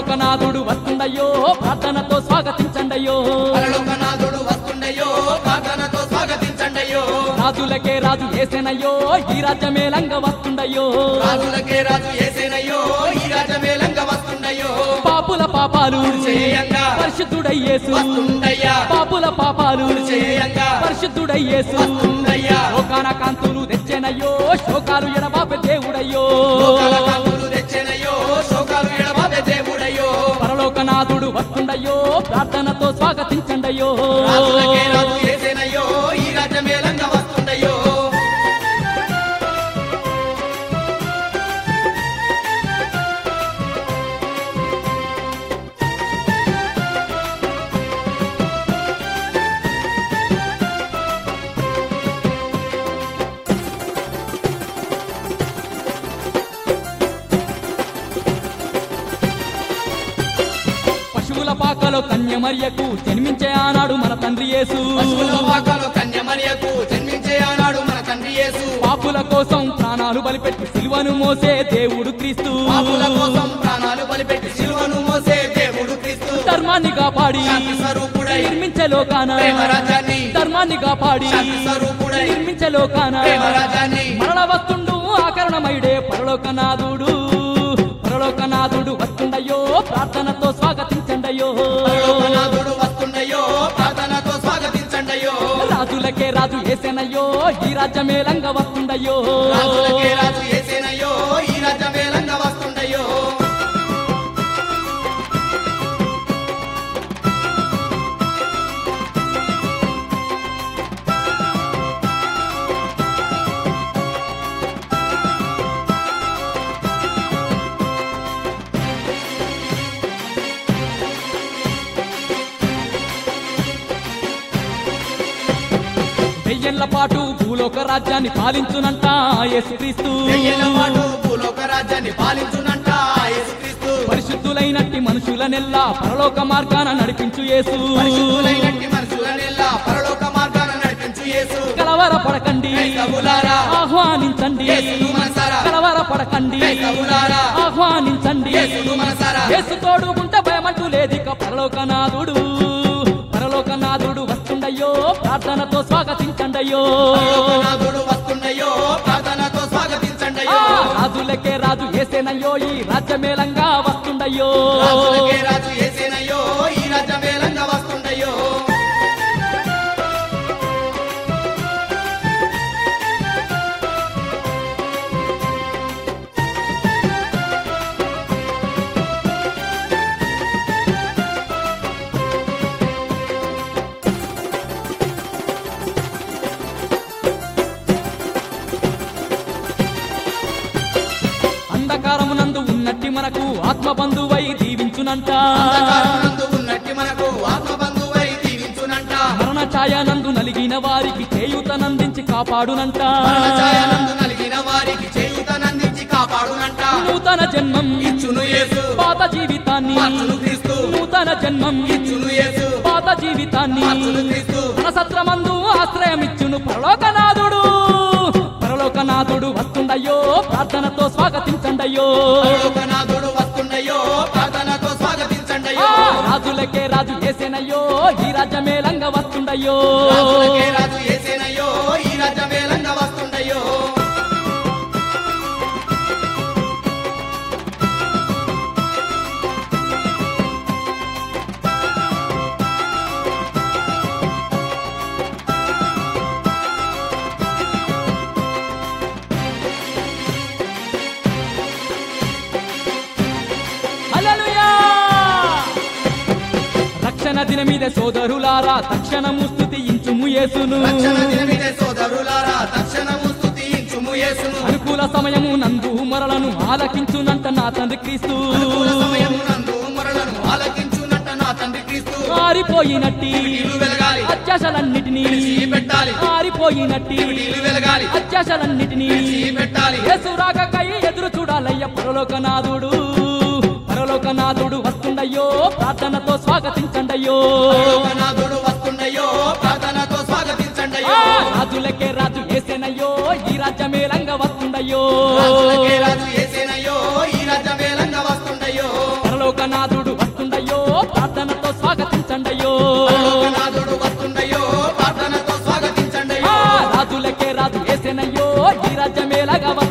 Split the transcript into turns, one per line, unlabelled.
పరలోకనాథుడు వస్తుండయో ప్రార్థనతో స్వాగతించండయో
పరలోకనాథుడు వస్తుండయో ప్రార్థనతో స్వాగతించండయో
రాజులకే రాజు యేసేనయ్యో ఈ రాజ్యమేలంగా వస్తుండయో
రాజులకే రాజు యేసేనయ్యో ఈ రాజ్యమేలంగా వస్తుండయో
పాపుల పాపాలు
చేయంగా
పరిశుద్ధుడయ్యేసు
వస్తుండయ్యా
పాపుల పాపాలు
చేయంగా
పరిశుద్ధుడయ్యేసు
వస్తుండయ్యా
లోకాన కాంతులు తెచ్చెనయ్యో శోకాలు ఎడబాపే దేవుడయ్యో
లోకాల కాంతులు తెచ్చెనయ్యో శోకాలు ఎడబాపే దేవుడయ్యో
పరలోకనాథుడు వస్తుండయో ప్రార్థనతో స్వాగతించండయో
రాజులకే రాజు యేసేనయ్యో ఈ రాజ్యమేలంగా వస్తుండయో
పశువుల పాకలో కన్యమర్యకు జన్మించే ఆనాడు మన తండ్రి యేసు
పశువుల పాకలో కన్యమరియకు జన్మించే ఆనాడు మన తండ్రి యేసు
పాపుల కోసం ప్రాణాలు బలిపెట్టి సిలువను మోసే దేవుడు క్రీస్తు
పాపుల కోసం ప్రాణాలు బలిపెట్టి సిలువను మోసే దేవుడు క్రీస్తు
ధర్మాన్ని కాపాడి
శాంతి స్వరూపుడై
నిర్మించే లోకాన
ప్రేమ రాజ్యాన్ని
ధర్మాన్ని కాపాడి
శాంతి స్వరూపుడై
నిర్మించే లోకాన
ప్రేమ రాజ్యాన్ని
మరణ వస్తుండు ఆకరణమైడే పరలోకనాథుడు వస్తుండయో ప్రార్థనతో స్వాగతించండయో
పరలోకనాథుడు వస్తుండయో ప్రార్థనతో స్వాగతించండయో
రాజులకే రాజు యేసేనయ్యో ఈ రాజ్యమేలంగా వస్తుండయో
రాజులకే రాజు యేసేనయ్యో ఈ రాజ్యమేలంగా వస్తుండయో
వెయ్యేళ్ల పాటు భూలోక రాజ్యాన్ని పాలించునంట యేసుక్రీస్తు
వెయ్యేళ్ల పాటు భూలోక రాజ్యాన్ని పాలించునంట యేసుక్రీస్తు
పరిశుద్ధులైనట్టి మనుషులనెల్లా పరలోక మార్గాన నడిపించు యేసు
పరిశుద్ధులైనట్టి మనుషులనెల్లా పరలోక మార్గాన నడిపించు యేసు
కలవరపడకండి
క్రైస్తవులారా
ఆహ్వానించండి
యేసును మనసారా
కలవరపడకండి
క్రైస్తవులారా
ఆహ్వానించండి
యేసును మనసారా
యేసు తోడుకుంటే భయమంటూ లేదిక పరలోకనాథుడు వస్తుండయో ప్రార్థనతో స్వాగతించండయో
పరలోకనాథుడు వస్తుండయో ప్రార్థనతో స్వాగతించండయో
రాజులకే రాజు యేసేనయ్యో ఈ రాజ్యమేలంగా వస్తుండయో
రాజులకే రాజు యేసేనయ్యో ఈ రాజ్యమేలంగా వస్తుండయో
అంధకారమునందు ఉన్నట్టి మనకు ఆత్మబంధువై దీవించునంట
అంధకారమునందు ఉన్నట్టి మనకు ఆత్మబంధువై దీవించునంట
మరణ ఛాయనందు నలిగిన వారికి చేయూతనందించి కాపాడునంట
మరణ ఛాయనందు నలిగిన వారికి చేయూతనందించి కాపాడునంట
నూతన జన్మం
ఇచ్చును యేసు
పాత జీవితాన్ని
మార్చును క్రీస్తు
నూతన జన్మం
ఇచ్చును యేసు
పాత జీవితాన్ని
మార్చును క్రీస్తు
మన సత్రమందు ఆశ్రయమిచ్చును పరలోకనాథుడు వస్తుండయో ప్రార్థనతో స్వాగతించండయో
పరలోకనాథుడు వస్తుండయో ప్రార్థనతో స్వాగతించండయో
రాజులకే రాజు యేసేనయ్యో ఈ రాజ్యమేలంగా వస్తుండయో
రాజులకే రాజు యేసేనయ్యో ఈ రాజ్యమేలంగా వస్తుండయో
హల్లెలూయా రక్షణ దినమీదే సోదరులారా తక్షణము స్తుతించుము యేసును
రక్షణ దినమిదే సోదరులారా తక్షణము స్తుతించుము యేసును
అనుకూల సమయము నందు మరలను ఆలకించునంట నా తండ్రి క్రీస్తు
అనుకూల సమయమునందు మొరలను ఆలకించునంట నా తండ్రి క్రీస్తు
ఆరిపోయినట్టి
ఇల్లు వెలగాలి
అత్యాశలన్నిటినీ
పెట్టాలి
ఆరిపోయినట్టి
ఇల్లు వెలగాలి
అత్యాశలన్నిటినీ
పెట్టాలి
యేసు రాకకై ఎదురు చూడాలయ్య పరలోకనాథుడు వస్తుండయో ప్రార్థనతో స్వాగతించండయో
పరలోకనాథుడు వస్తుండయో ప్రార్థనతో స్వాగతించండయో
రాజులకే రాజు యేసేనయ్యో ఈ రాజ్యమేలంగా వస్తుండయో
రాజులకే రాజు యేసేనయ్యో ఈ రాజ్యమేలంగా వస్తుండయో
పరలోకనాథుడు పిల్లగా